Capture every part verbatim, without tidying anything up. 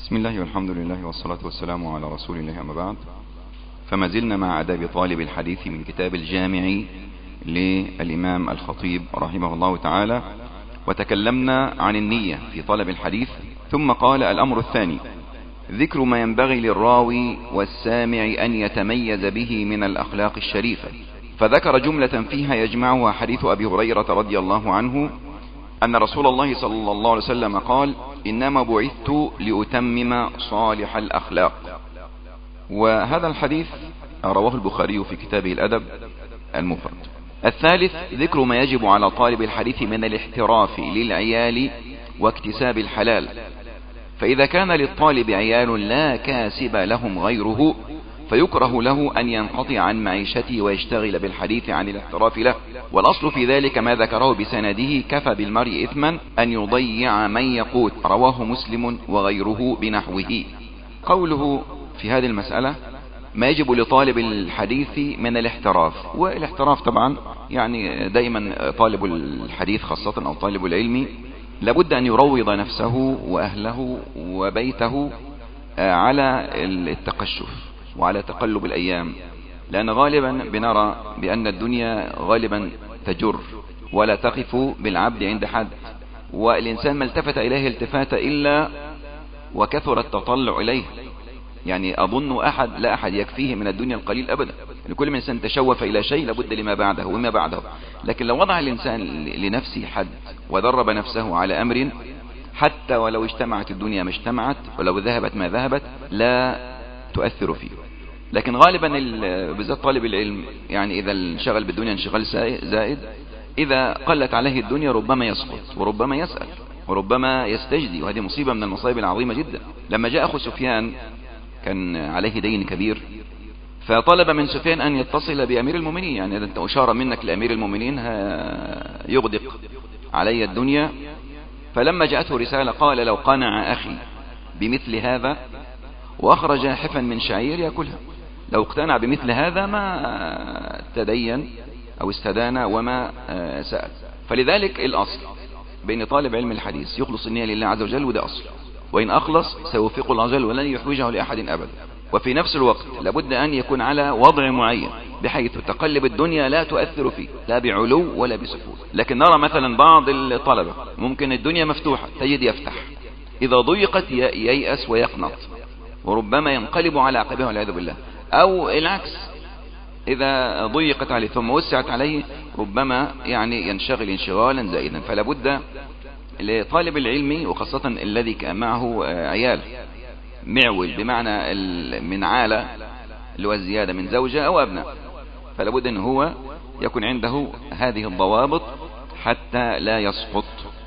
بسم الله والحمد لله والصلاة والسلام على رسول الله، أما بعد، فما زلنا مع آداب طالب الحديث من كتاب الجامع للإمام الخطيب رحمه الله تعالى، وتكلمنا عن النية في طلب الحديث. ثم قال: الأمر الثاني ذكر ما ينبغي للراوي والسامع أن يتميز به من الأخلاق الشريفة، فذكر جملة فيها يجمعها حديث أبي هريرة رضي الله عنه أن رسول الله صلى الله عليه وسلم قال: إنما بعثت لأتمم صالح الأخلاق. وهذا الحديث رواه البخاري في كتابه الأدب المفرد. الثالث ذكر ما يجب على طالب الحديث من الاحتراف للعيال واكتساب الحلال، فإذا كان للطالب عيال لا كاسب لهم غيره فيكره له أن ينقطع عن معيشته ويشتغل بالحديث عن الاحتراف له، والأصل في ذلك ما ذكره بسنده: كفى بالمرء إثما أن يضيع من يقوت، رواه مسلم وغيره بنحوه. قوله في هذه المسألة ما يجب لطالب الحديث من الاحتراف، والاحتراف طبعا يعني دائما طالب الحديث خاصة أو طالب العلم لابد أن يروض نفسه وأهله وبيته على التقشف وعلى تقلب الأيام، لأن غالبا بنرى بأن الدنيا غالبا تجر ولا تقف بالعبد عند حد، والإنسان ما التفت إليه التفات إلا وكثر التطلع إليه. يعني أظن أحد لا أحد يكفيه من الدنيا القليل أبدا، لكل من إنسان تشوف إلى شيء لابد لما بعده وما بعده. لكن لو وضع الإنسان لنفسه حد ودرب نفسه على أمر، حتى ولو اجتمعت الدنيا ما اجتمعت ولو ذهبت ما ذهبت لا تؤثر فيه. لكن غالبا بالذات طالب العلم يعني إذا انشغل بالدنيا انشغال زائد، إذا قلت عليه الدنيا ربما يسقط وربما يسأل وربما يستجدي، وهذه مصيبة من المصائب العظيمة جدا. لما جاء أخو سفيان كان عليه دين كبير، فطلب من سفيان أن يتصل بأمير المؤمنين، يعني إذا أنت أشار منك لأمير المؤمنين يغدق علي الدنيا. فلما جاءته رسالة قال: لو قنع أخي بمثل هذا وأخرج حفا من شعير يأكلها، لو اقتنع بمثل هذا ما تدين أو استدان وما سأل. فلذلك الأصل بين طالب علم الحديث يخلص النية لله عز وجل، وده أصل، وإن أخلص سيوفق الله عز وجل ولن يحوجه لأحد أبدا. وفي نفس الوقت لابد أن يكون على وضع معين بحيث تقلب الدنيا لا تؤثر فيه لا بعلو ولا بسفول. لكن نرى مثلا بعض الطلبة ممكن الدنيا مفتوحة تجد يفتح، إذا ضيقت ييأس ويقنط وربما ينقلب على عقبه والعياذ بالله، أو العكس إذا ضيقت عليه ثم وسعت عليه ربما يعني ينشغل انشغالا زائدا. فلا بد لطالب العلم وخاصة الذي كان معه عيال معول بمعنى من عالة اللي هو الزيادة من زوجة أو أبناء، فلا بد أن هو يكون عنده هذه الضوابط حتى لا يسقط.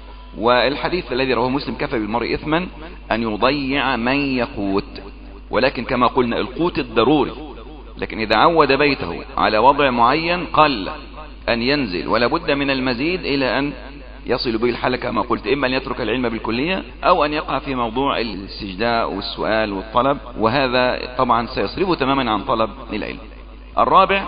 والحديث الذي رواه مسلم: كفى بالمرء إثما أن يضيع من يقوت، ولكن كما قلنا القوت الضروري، لكن إذا عود بيته على وضع معين قل أن ينزل ولا بد من المزيد إلى أن يصل به الحال كما قلت، إما أن يترك العلم بالكلية أو أن يقع في موضوع الاستجداء والسؤال والطلب، وهذا طبعا سيصرفه تماما عن طلب العلم. الرابع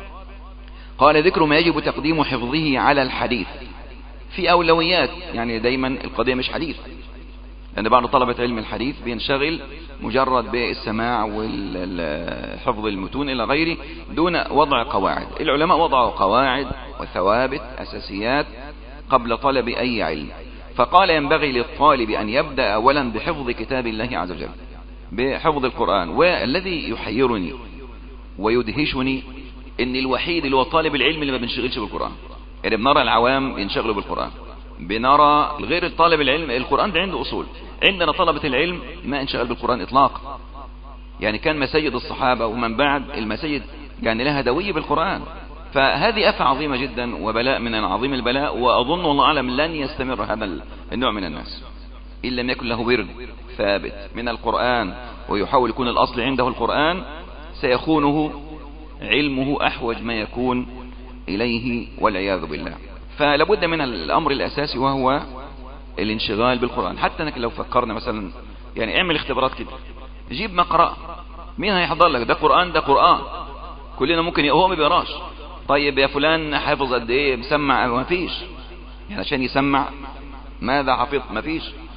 قال: ذكر ما يجب تقديم حفظه على الحديث في أولويات. يعني دايما القضية مش حديث، لأن بعض طلبة علم الحديث بينشغل مجرد بالسماع والحفظ المتون إلى غيره دون وضع قواعد. العلماء وضعوا قواعد وثوابت أساسيات قبل طلب أي علم، فقال: ينبغي للطالب أن يبدأ أولا بحفظ كتاب الله عز وجل، بحفظ القرآن. والذي يحيرني ويدهشني إن الوحيد اللي هو طالب العلم اللي ما بنشغلش بالقرآن. يعني بنرى العوام ينشغلوا بالقرآن، بنرى غير الطالب العلم القرآن ده عنده أصول، عندنا طلبة العلم ما انشغل بالقرآن إطلاقا. يعني كان مساجد الصحابة ومن بعد المساجد يعني لها دوي بالقرآن. فهذه أفة عظيمة جدا وبلاء من عظيم البلاء، وأظن والله أعلم لن يستمر هذا النوع من الناس إن لم يكن له ورد ثابت من القرآن ويحاول يكون الأصل عنده القرآن، سيخونه علمه أحوج ما يكون إليه والعياذ بالله. فلابد من الأمر الأساسي وهو الانشغال بالقرآن. حتى انك لو فكرنا مثلا يعني اعمل اختبارات كده، جيب مقرأ، مين هيحضر لك؟ ده قرآن ده قرآن كلنا ممكن هو ما بيقراش. طيب يا فلان حافظ قد ايه؟ مسمع؟ ما فيش. يعني عشان يسمع ماذا حفظ؟ ما فيش.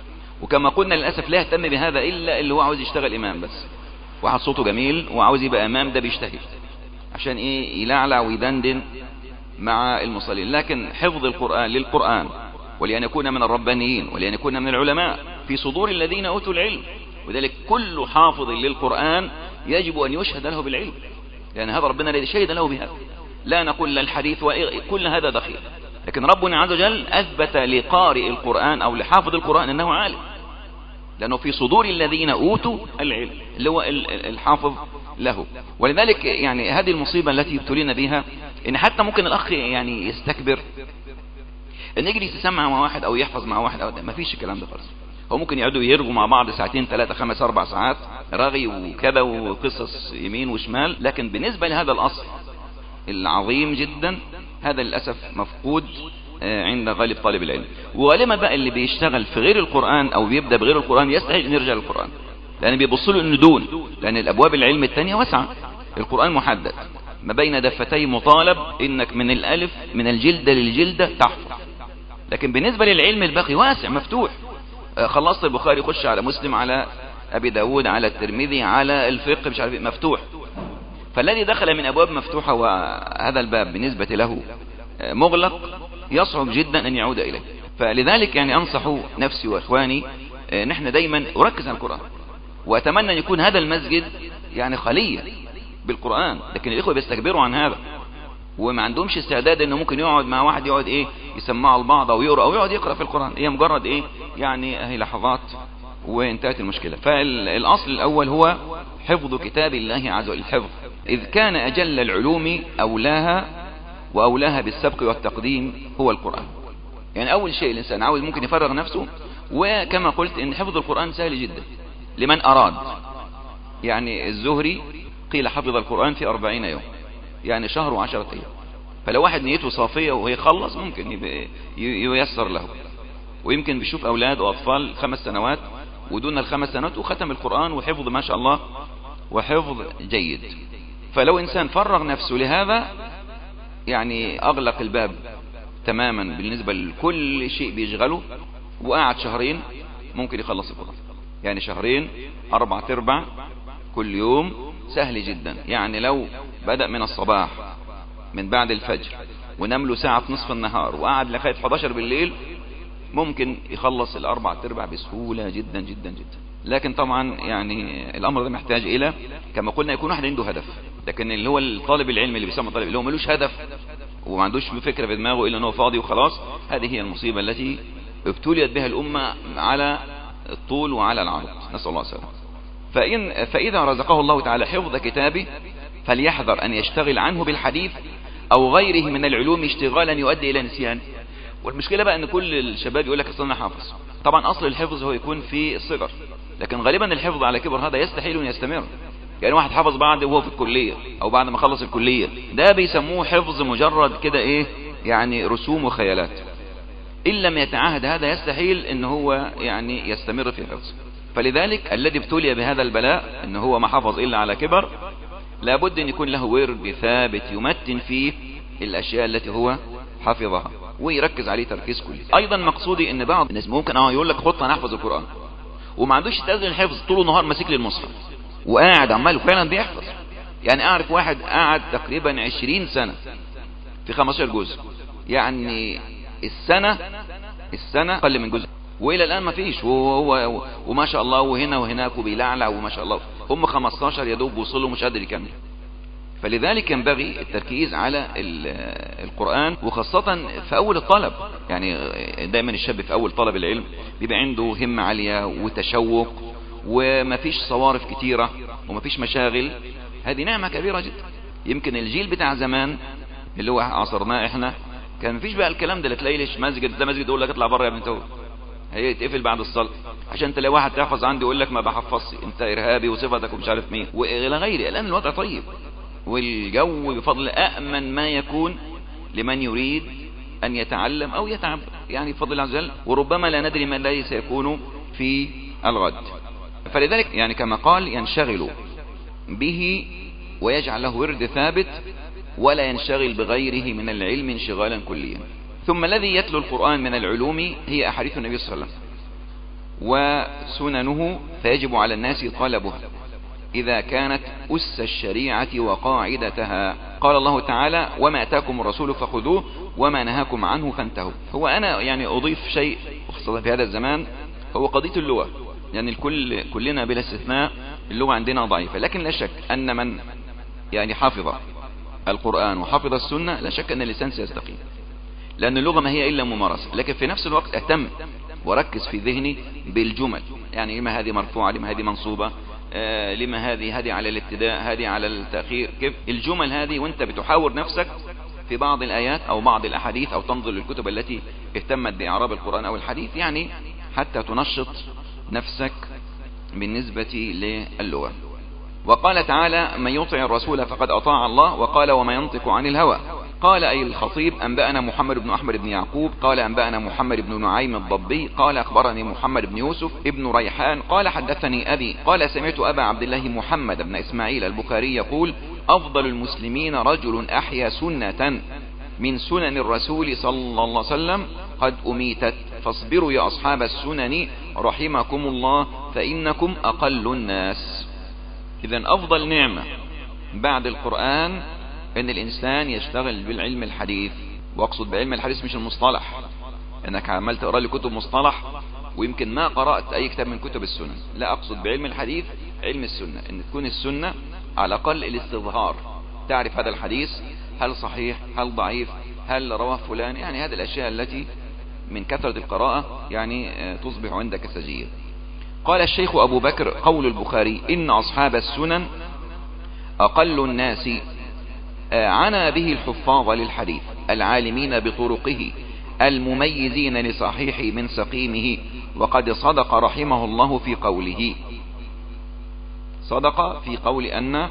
وكما قلنا للأسف لا يهتم بهذا إلا اللي هو عاوز يشتغل إمام بس، واحد صوته جميل وعاوز يبقى إمام، ده بيجتهد عشان إيه؟ يلعلع ويدندن مع المصلين. لكن حفظ القرآن للقرآن ولأن يكون من الربانيين ولأن يكون من العلماء في صدور الذين أوتوا العلم، وذلك كل حافظ للقرآن يجب أن يشهد له بالعلم، لأن هذا ربنا الذي شهد له بهذا. لا نقول الحديث وكل هذا دخيل، لكن ربنا عز وجل أثبت لقارئ القرآن أو لحافظ القرآن أنه عالم، لأنه في صدور الذين أوتوا العلم اللي هو الحافظ له. ولذلك يعني هذه المصيبة التي ابتلينا بها، إن حتى ممكن الأخ يعني يستكبر ان يجلس يسمع مع واحد او يحفظ مع واحد، او ما فيش الكلام ده خالص. هو ممكن يقعدوا يرغوا مع بعض ساعتين ثلاثة خمس اربع ساعات رغي وكذا وقصص يمين وشمال، لكن بالنسبة لهذا الاصل العظيم جدا هذا للأسف مفقود عند غالب طالب العلم. وغالبا بقى اللي بيشتغل في غير القرآن او بيبدأ بغير القرآن يستحيل ان يرجع للقرآن، لان بيبصوا له انه دون، لان الابواب العلم الثانية واسعة، القرآن محدد ما بين دفتي مطالب انك من الالف من الجلدة للجلدة تحفظ، لكن بالنسبة للعلم الباقي واسع مفتوح. خلصت البخاري خش على مسلم على ابي داود على الترمذي على الفقه مش عارف مفتوح. فالذي دخل من ابواب مفتوحة وهذا الباب بالنسبة له مغلق يصعب جدا ان يعود اليه. فلذلك يعني انصح نفسي واخواني نحن دايما اركز على القرآن، واتمنى ان يكون هذا المسجد يعني خلية بالقرآن، لكن الاخوة بيستكبروا عن هذا وما عندهمش استعداد انه ممكن يقعد مع واحد يقعد ايه يسمعوا البعض او يقرأ او يقعد يقرأ في القرآن. هي مجرد ايه يعني هي لحظات وانتهت المشكلة. فالاصل الاول هو حفظ كتاب الله عز وجل. الحفظ اذ كان اجل العلوم اولاها واولاها بالسبق والتقديم هو القرآن. يعني اول شيء الانسان عاوز ممكن يفرغ نفسه، وكما قلت ان حفظ القرآن سهل جدا لمن اراد. يعني الزهري قيل حفظ القرآن في أربعين يوم، يعني شهر وعشرة أيام. فلو واحد نيته صافية ويخلص ممكن ييسر له. ويمكن بيشوف أولاد وأطفال خمس سنوات ودون الخمس سنوات وختم القرآن وحفظ ما شاء الله وحفظ جيد. فلو إنسان فرغ نفسه لهذا يعني أغلق الباب تماما بالنسبة لكل شيء بيشغله، وقعد شهرين ممكن يخلص القرآن. يعني شهرين أربع تربع كل يوم سهل جدا. يعني لو بدأ من الصباح من بعد الفجر ونام له ساعة نصف النهار وقعد لغاية احد عشر بالليل ممكن يخلص الأربع تربع بسهولة جدا جدا جدا. لكن طبعا يعني الأمر ده محتاج إلى كما قلنا يكون واحد عنده هدف. لكن اللي هو الطالب العلمي اللي بيسمى طالب اللي هو ملوش هدف وما عندوش فكرة في دماغه إلا أنه فاضي وخلاص، هذه هي المصيبة التي ابتليت بها الأمة على الطول وعلى العرض، نسأل الله السلامة. فإن فإذا رزقه الله تعالى حفظ كتابه فليحذر أن يشتغل عنه بالحديث أو غيره من العلوم اشتغالا يؤدي إلى نسيان. والمشكلة بقى أن كل الشباب يقول لك أصل أنا حافظ. طبعا أصل الحفظ هو يكون في الصغر، لكن غالبا الحفظ على كبر هذا يستحيل أن يستمر. يعني واحد حفظ بعد وهو في الكلية أو بعد ما خلص الكلية، ده بيسموه حفظ مجرد كده إيه يعني رسوم وخيالات. إن لم يتعاهد هذا يستحيل أن هو يعني يستمر في الحفظ. فلذلك الذي ابتلي بهذا البلاء أنه هو ما حفظ إلا على كبر لابد أن يكون له ورد ثابت يمتن فيه الأشياء التي هو حفظها ويركز عليه تركيز كلي. أيضا مقصودي أن بعض الناس ممكن اه يقول لك خط أنا أحفظ القرآن وما عندوش تأذن الحفظ، طول النهار ماسك لي المصحف وقاعد عماله فعلا بيحفظ. يعني أعرف واحد قاعد تقريبا عشرين سنة في خمستاشر جزء، يعني السنة السنة أقل من جزء وإلى الآن ما فيش، وهو وما شاء الله وهنا وهناك وبيلعلع وما شاء الله. هم خمستاشر يدوب وصلوا مش قادر يكمل. فلذلك ينبغي التركيز على القرآن وخاصة في أول الطلب. يعني دائما الشاب في أول طلب العلم بيبقى عنده همة عالية وتشوق وما فيش صوارف كتيرة وما فيش مشاغل. هذه نعمة كبيرة جدا. يمكن الجيل بتاع زمان اللي هو عصرناه احنا كان مفيش بقى الكلام ده. لا تلاقي ليش مسجد ده مسجد يقول لك اطلع بره يا ابن تو، هيتقفل بعد الصلاة. عشان تلاقي واحد تحفظ عنده يقول لك ما بحفظش، انت ارهابي وصفتك ومش عارف مين والى غيره. الان الوضع طيب والجو بفضل أأمن ما يكون لمن يريد أن يتعلم أو يتعب يعني بفضل الله عز وجل، وربما لا ندري ما الذي سيكون في الغد. فلذلك يعني كما قال ينشغل به ويجعل له ورد ثابت ولا ينشغل بغيره من العلم انشغالا كليا. ثم الذي يتلو القرآن من العلوم هي أحاديث النبي صلى الله عليه وسلم. وسننه فيجب على الناس طلبه إذا كانت أس الشريعة وقاعدتها. قال الله تعالى: وما أتاكم الرسول فخذوه وما نهاكم عنه فانتهوا. هو أنا يعني أضيف شيء خاصة في هذا الزمان، هو قضية اللغة. يعني الكل كلنا بلا استثناء اللغة عندنا ضعيفة، لكن لا شك أن من يعني حافظ القرآن وحافظ السنة لا شك أن اللسان سيستقيم، لأن اللغة ما هي إلا ممارسة. لكن في نفس الوقت أهتم وركز في ذهني بالجمل، يعني لما هذه مرفوعة، لما هذه منصوبة، آه لما هذه هذه على الابتداء، هذه على التأخير، كيف الجمل هذه. وانت بتحاور نفسك في بعض الآيات أو بعض الأحاديث أو تنظر للكتب التي اهتمت بإعراب القرآن أو الحديث، يعني حتى تنشط نفسك بالنسبة للغة. وقال تعالى: من يطع الرسول فقد أطاع الله. وقال: وما ينطق عن الهوى. قال أي الخطيب: أنبأنا محمد بن أحمد بن يعقوب قال أنبأنا محمد بن نعيم الضبي قال أخبرني محمد بن يوسف ابن ريحان قال حدثني أبي قال سمعت أبا عبد الله محمد بن إسماعيل البخاري يقول: أفضل المسلمين رجل أحيا سنة من سنن الرسول صلى الله عليه وسلم قد أميتت، فاصبروا يا أصحاب السنن رحمكم الله فإنكم أقل الناس. إذن أفضل نعمة بعد القرآن ان الانسان يشتغل بالعلم الحديث. واقصد بعلم الحديث مش المصطلح، انك عمال تقرا لي كتب مصطلح ويمكن ما قرأت اي كتاب من كتب السنن، لا، اقصد بعلم الحديث علم السنة، ان تكون السنة على الاقل الاستظهار، تعرف هذا الحديث هل صحيح هل ضعيف هل رواه فلان، يعني هذه الاشياء التي من كثرة القراءة يعني تصبح عندك سجية. قال الشيخ ابو بكر: قول البخاري ان اصحاب السنن اقل الناس عنى به الحفاظ للحديث العالمين بطرقه المميزين لصحيح من سقيمه، وقد صدق رحمه الله في قوله، صدق في قول أن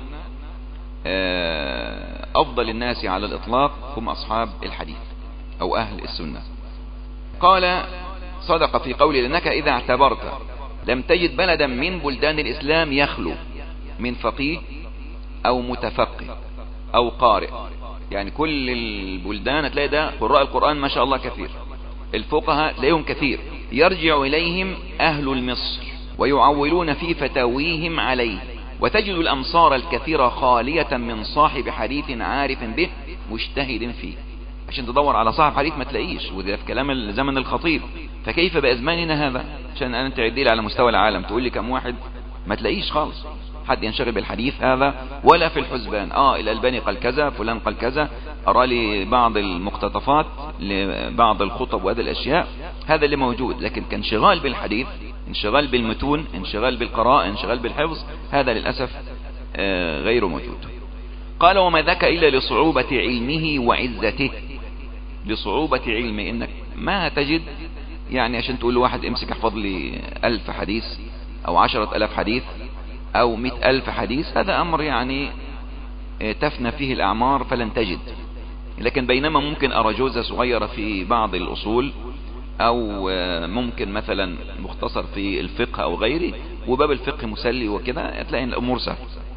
أفضل الناس على الإطلاق هم أصحاب الحديث أو أهل السنة. قال: صدق في قوله لأنك إذا اعتبرت لم تجد بلدا من بلدان الإسلام يخلو من فقيه أو متفقه أو قارئ، يعني كل البلدان هتلاقي ده قراء القرآن ما شاء الله كثير، الفقهاء تلاقيهم كثير، يرجع إليهم أهل المصر ويعولون في فتاويهم عليه، وتجد الأمصار الكثيرة خالية من صاحب حديث عارف به مجتهد فيه. عشان تدور على صاحب حديث ما تلاقيش، وده في كلام زمن الخطيب، فكيف بأزماننا هذا؟ عشان أنا تعدي لي على مستوى العالم تقول لي كم واحد، ما تلاقيش خالص حد ينشغل بالحديث هذا ولا في الحسبان. اه الألباني قال كذا، فلان قال كذا، أرى لي بعض المقتطفات لبعض الخطب وهذه الأشياء، هذا اللي موجود. لكن كانشغال بالحديث، انشغال بالمتون، انشغال بالقراءة، انشغال بالحفظ، هذا للأسف آه غير موجود. قال: وما ذاك إلا لصعوبة علمه وعزته. لصعوبة علمه، إنك ما تجد يعني عشان تقول لواحد امسك احفظ لي ألف حديث أو عشرة ألاف حديث أو مئة ألف حديث، هذا أمر يعني تفنى فيه الأعمار فلن تجد. لكن بينما ممكن أرجوزة صغيرة في بعض الأصول، أو ممكن مثلا مختصر في الفقه أو غيره، وباب الفقه مسلي وكذا، هتلاقي الأمور سهلة.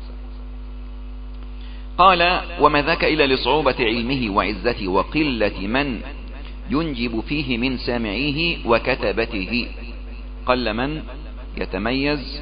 قال: وما ذاك إلا لصعوبة علمه وعزته وقلة من ينجب فيه من سامعيه وكتبته. قل من يتميز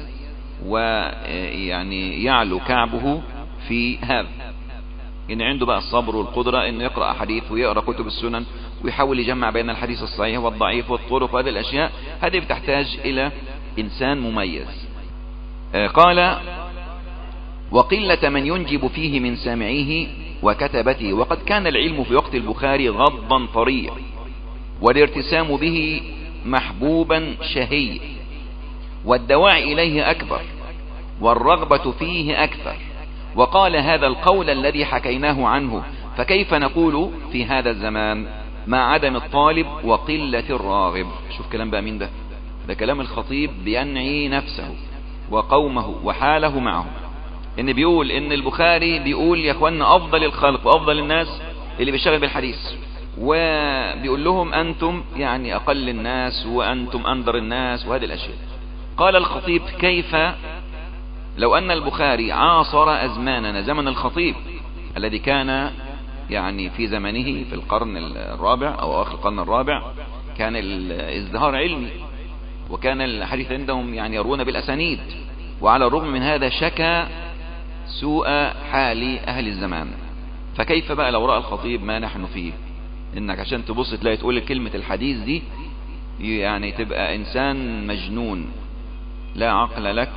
ويعني يعلو كعبه في هذا، إن عنده بقى الصبر والقدرة إنه يقرأ حديث ويقرأ كتب السنن ويحاول يجمع بين الحديث الصحيح والضعيف والطرق وهذه الأشياء، هذه بتحتاج إلى إنسان مميز. قال: وقلة من ينجب فيه من سامعيه وكتبته. وقد كان العلم في وقت البخاري غضا طريا، والارتسام به محبوبا شهي، والدواعي إليه أكبر، والرغبة فيه أكثر. وقال هذا القول الذي حكيناه عنه، فكيف نقول في هذا الزمان مع عدم الطالب وقلة الراغب؟ شوف كلام بقى مين ده؟ ده كلام الخطيب بينعي نفسه وقومه وحاله معه، ان بيقول ان البخاري بيقول يا اخوانا افضل الخلق وافضل الناس اللي بيشتغل بالحديث، وبيقول لهم انتم يعني اقل الناس وانتم انذر الناس وهذه الاشياء. قال الخطيب: كيف لو ان البخاري عاصر ازماننا، زمن الخطيب الذي كان يعني في زمنه في القرن الرابع او اخر القرن الرابع، كان الازدهار علمي وكان الحديث عندهم يعني يروون بالأسانيد، وعلى الرغم من هذا شكى سوء حال أهل الزمان. فكيف بقى لو رأى الخطيب ما نحن فيه، انك عشان تبص تلاقي تقول كلمة الحديث دي يعني تبقى انسان مجنون لا عقل لك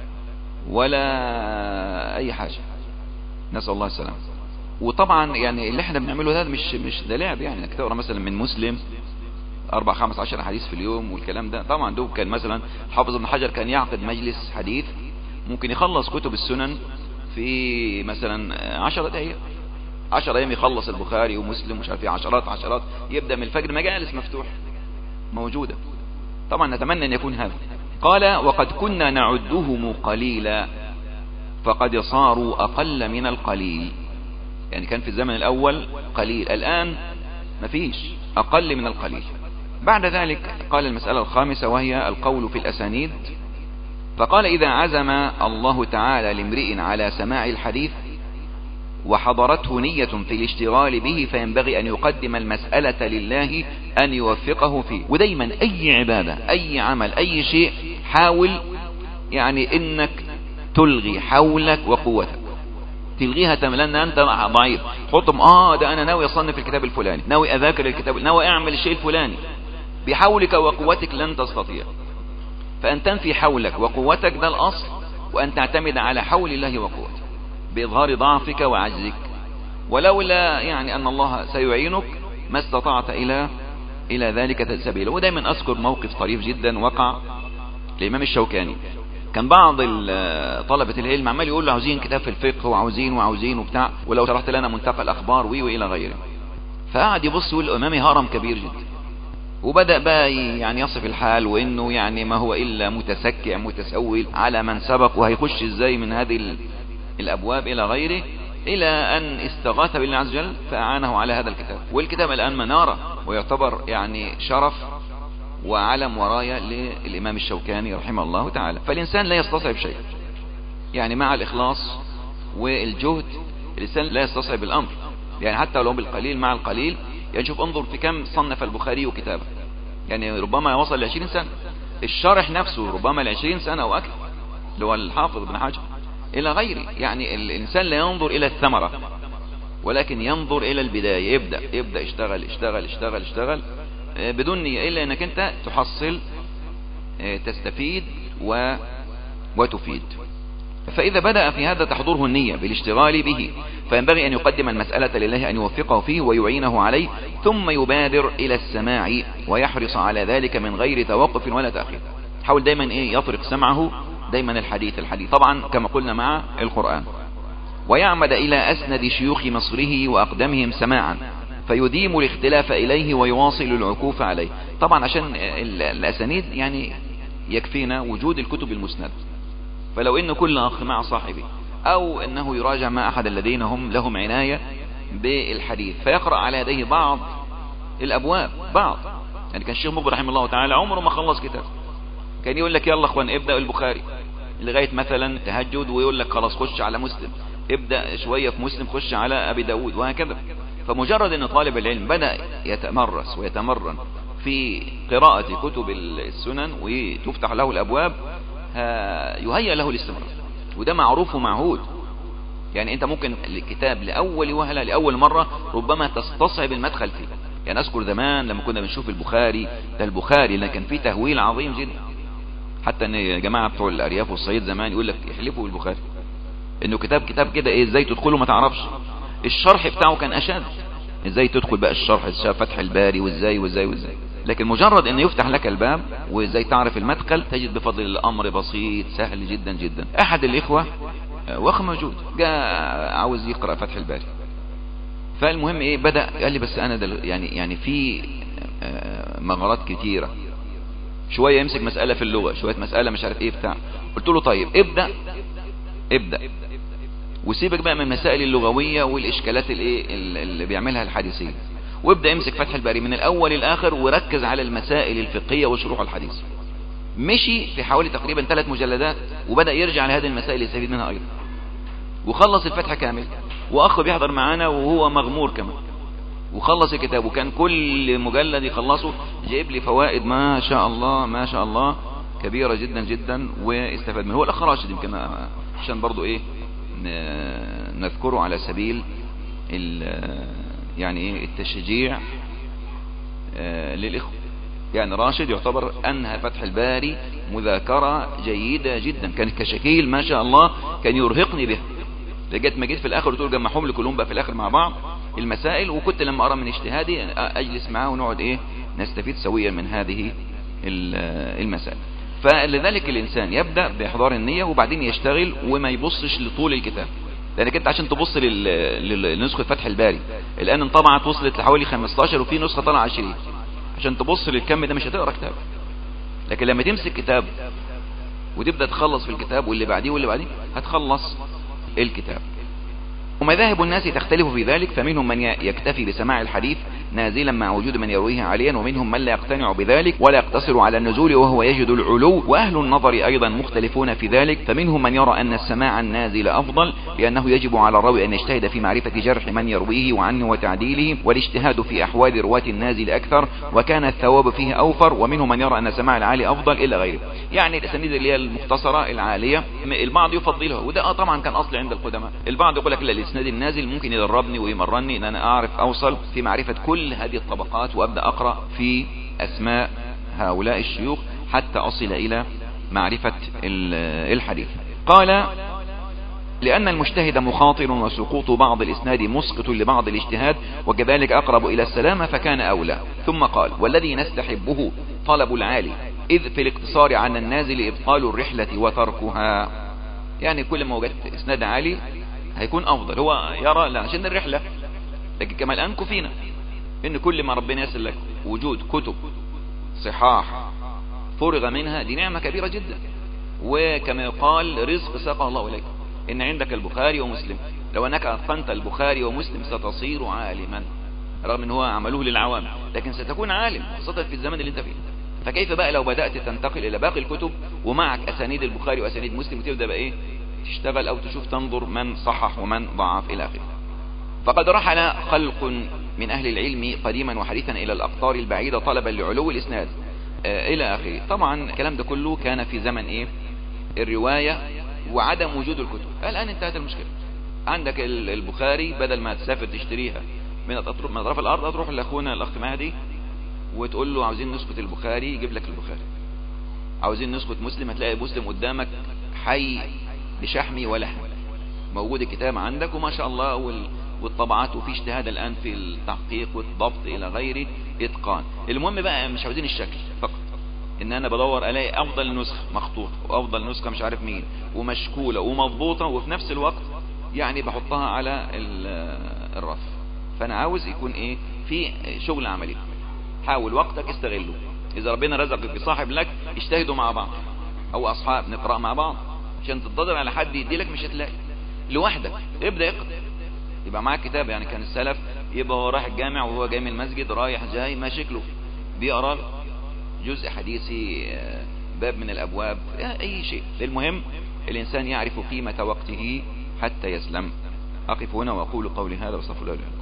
ولا اي حاجة، نسأل الله السلام. وطبعا يعني اللي احنا بنعمله ده مش مش ده لعب، يعني انك تقرا مثلا من مسلم اربع خمس عشر حديث في اليوم والكلام ده. طبعا دوب كان مثلا حافظ ابن حجر كان يعقد مجلس حديث ممكن يخلص كتب السنن في مثلا عشر دقائق، عشر ايام يخلص البخاري ومسلم ومش عارف ايه، عشرات عشرات، يبدا من الفجر مجالس مفتوح موجوده. طبعا نتمنى ان يكون هذا. قال وقد كنا نعدهم قليلا فقد صاروا اقل من القليل، يعني كان في الزمن الاول قليل، الان مفيش، اقل من القليل. بعد ذلك قال المسألة الخامسة وهي القول في الاسانيد. فقال اذا عزم الله تعالى لامرئ على سماع الحديث وحضرته نية في الاشتغال به فينبغي أن يقدم المسألة لله أن يوفقه فيه. ودايما أي عبادة أي عمل أي شيء حاول يعني إنك تلغي حولك وقوتك، تلغيها تماما، لأن أنت ضعيف. حطم آه ده أنا ناوي أصنف الكتاب الفلاني، ناوي أذاكر الكتاب، ناوي أعمل الشيء الفلاني، بحولك وقوتك لن تستطيع. فأن تنفي حولك وقوتك ده الأصل، وأن تعتمد على حول الله وقوتك بإظهار ضعفك وعجزك. ولولا يعني أن الله سيعينك ما استطعت إلى إلى ذلك سبيلا. ودايما أذكر موقف طريف جدا وقع الإمام الشوكاني. كان بعض طلبة العلم عمال يقول له عاوزين كتاب في الفقه وعاوزين وعاوزين وبتاع، ولو شرحت لنا منتقى الأخبار وي وإلى غيره. فقعد يبص يقول أمامي هرم كبير جدا، وبدأ بقى يعني يصف الحال وإنه يعني ما هو إلا متسكع متسول على من سبق، وهيخش إزاي من هذه الأبواب إلى غيره، إلى أن استغاث بالله عز وجل فأعانه على هذا الكتاب. والكتاب الآن منارة ويعتبر يعني شرف وعلم وراية للإمام الشوكاني رحمه الله تعالى. فالإنسان لا يستصعب شيء، يعني مع الإخلاص والجهد الإنسان لا يستصعب الأمر، يعني حتى لو بالقليل مع القليل. يعني شوف انظر في كم صنف البخاري كتابه، يعني ربما وصل لعشرين سنة، الشرح نفسه ربما لعشرين سنة أو أكثر اللي هو الحافظ ابن حجر إلى غيره. يعني الإنسان لا ينظر إلى الثمرة ولكن ينظر إلى البداية، يبدأ يبدأ اشتغل اشتغل اشتغل اشتغل بدون نية، إلا أنك أنت تحصل تستفيد و... وتفيد. فإذا بدأ في هذا تحضره النية بالاشتغال به، فينبغي أن يقدم المسألة لله أن يوفقه فيه ويعينه عليه، ثم يبادر إلى السماع ويحرص على ذلك من غير توقف ولا تأخير. حاول دايما إيه يطرق سمعه دايما الحديث الحديث طبعا كما قلنا مع القرآن، ويعمد إلى أسند شيوخ مصره وأقدمهم سماعا فيديم الاختلاف إليه ويواصل العكوف عليه. طبعا عشان الأسانيد يعني يكفينا وجود الكتب المسندة، فلو إن كل أخ مع صاحبه أو أنه يراجع مع أحد الذين هم لهم عناية بالحديث فيقرأ على يديه بعض الأبواب بعض. يعني كان الشيخ مقبل رحمه الله تعالى عمره ما خلص كتاب، كان يقول لك يلا اخوان ابدأ البخاري لغاية مثلا تهجد، ويقول لك خلاص خش على مسلم، ابدأ شوية في مسلم خش على أبي داود، وهكذا. فمجرد أن طالب العلم بدأ يتمرس ويتمرن في قراءة كتب السنن وتفتح له الأبواب يهيأ له الاستمرار، وده معروف ومعهود. يعني أنت ممكن الكتاب لأول وهلة لأول مرة ربما تستصعب المدخل فيه. يعني أذكر زمان لما كنا بنشوف البخاري، ده البخاري اللي كان فيه تهويل عظيم جدا، حتى ان يا جماعه بتوع الارياف والصعيد زمان يقول لك يحلفوا بالبخاري انه كتاب كتاب كده ايه ازاي تدخله ما تعرفش. الشرح بتاعه كان اشد، ازاي تدخل بقى الشرح فتح الباري وازاي وازاي وازاي. لكن مجرد ان يفتح لك الباب وازاي تعرف المدخل تجد بفضل الامر بسيط سهل جدا جدا. احد الاخوه واخ موجود جاء عاوز يقرا فتح الباري، فالمهم ايه بدا قال لي بس انا دل يعني يعني في مغارات كتيره، شوية يمسك مسألة في اللغة شوية مسألة مش عارف ايه بتاع. قلت له طيب ابدأ ابدأ وسيبك بقى من المسائل اللغوية والإشكالات الايه اللي بيعملها الحديثية، وابدأ امسك فتح الباري من الأول للآخر وركز على المسائل الفقهية وشروح الحديث. مشي في حوالي تقريبا ثلاث مجلدات وبدأ يرجع لهذه المسائل يستفيد منها أيضا، وخلص الفتح كامل. وأخ بيحضر معانا وهو مغمور كمان، وخلص الكتاب، وكان كل مجلد يخلصه جايب لي فوائد ما شاء الله ما شاء الله كبيرة جدا جدا، واستفاد منه. هو الأخ راشد يمكن عشان برضو ايه نذكره على سبيل يعني ايه التشجيع للإخوة. يعني راشد يعتبر أنهى فتح الباري مذاكرة جيدة جدا، كان كشكيل ما شاء الله كان يرهقني به، لقيت ما جيت في الآخر وتقول جمعهم لي كلهم بقى في الآخر مع بعض المسائل، وكنت لما أرى من اجتهادي أجلس معاه ونقعد إيه نستفيد سويا من هذه المسائل. فلذلك الإنسان يبدأ بإحضار النية وبعدين يشتغل وما يبصش لطول الكتاب، لأنك أنت عشان تبص لنسخة فتح الباري الآن انطبعت وصلت لحوالي خمستاشر وفي نسخة طلع عشرين، عشان تبص للكم ده مش هتقرأ كتاب. لكن لما تمسك كتاب وتبدأ تخلص في الكتاب واللي بعديه واللي بعديه هتخلص الكتاب. ومذاهب الناس تختلف في ذلك، فمنهم من يكتفي بسماع الحديث نازلا مع وجود من يرويه عاليا، ومنهم من لا يقتنع بذلك ولا يقتصر على النزول وهو يجد العلو. وأهل النظر أيضا مختلفون في ذلك، فمنهم من يرى أن السماع النازل أفضل، لأنه يجب على الراوي أن يجتهد في معرفة جرح من يرويه وعنه وتعديله، والاجتهاد في أحوال رواة النازل أكثر وكان الثواب فيه أوفر. ومنهم من يرى أن سماع العالي أفضل إلى غيره. يعني الأسانيد اللي هي المختصرة العالية البعض يفضلها، وده طبعا كان أصل عند القدماء. البعض يقول لك لا، الإسناد النازل ممكن يدربني ويمرني ان انا اعرف اوصل في معرفة كل هذه الطبقات، وابدأ اقرأ في اسماء هؤلاء الشيوخ حتى اصل الى معرفة الحديث. قال لأن المجتهد مخاطر وسقوط بعض الإسناد مسقط لبعض الاجتهاد، وكذلك أقرب إلى السلامة فكان أولى. ثم قال والذي نستحبه طلب العالي، إذ في الاقتصار عن النازل إبطال الرحلة وتركها. يعني كل ما وجدت إسناد عالي هيكون أفضل. هو يرى لا عشان الرحلة، لكن كما الآن كفينا إن كل ما ربنا يسر لك وجود كتب صحاح فرغ منها دي نعمة كبيرة جدا. وكما يقال رزق ساقه الله إليك، إن عندك البخاري ومسلم، لو أنك أتقنت البخاري ومسلم ستصير عالما، رغم أنه هو عملوه للعوام لكن ستكون عالم خاصة في الزمن اللي انت فيه. فكيف بقى لو بدأت تنتقل إلى باقي الكتب ومعك أسانيد البخاري وأسانيد مسلم، وتبدأ بقى إيه تشتغل أو تشوف تنظر من صحح ومن ضعف إلى آخره. فقد رحل خلق من أهل العلم قديما وحديثا إلى الأقطار البعيدة طلبا لعلو الإسناد آه إلى آخره. طبعا الكلام ده كله كان في زمن إيه الرواية وعدم وجود الكتب. الآن انتهت المشكلة، عندك البخاري بدل ما تسافر تشتريها من أطراف الأرض تروح لأخونا الأخ مهدي وتقول له عاوزين نسخة البخاري يجيب لك البخاري، عاوزين نسخة مسلم هتلاقي مسلم قدامك حي بشحمي ولحم، موجود الكتاب عندك وما شاء الله، والطبعات وفي اجتهاد الآن في التحقيق والضبط إلى غيره إتقان. المهم بقى مش عاوزين الشكل فقط، ان انا بدور الاقي افضل نسخة مخطوطة وافضل نسخة مش عارف مين ومشكولة ومضبوطة، وفي نفس الوقت يعني بحطها على الرف. فانا عاوز يكون ايه في شغل عملي. حاول وقتك استغله، اذا ربنا رزقك بصاحب لك اجتهدوا مع بعض او اصحاب نقرأ مع بعض، عشان تتضرر على حد يديلك مش هتلاقي لوحدك. ابدأ اقرأ، يبقى معاك كتاب. يعني كان السلف يبقى هو رايح الجامع وهو جاي من المسجد رايح جاي ما شكله بيقرأ جزء حديثي باب من الابواب اي شيء. المهم الانسان يعرف قيمة وقته حتى يسلم. اقف هنا واقول قولي هذا واستغفر الله.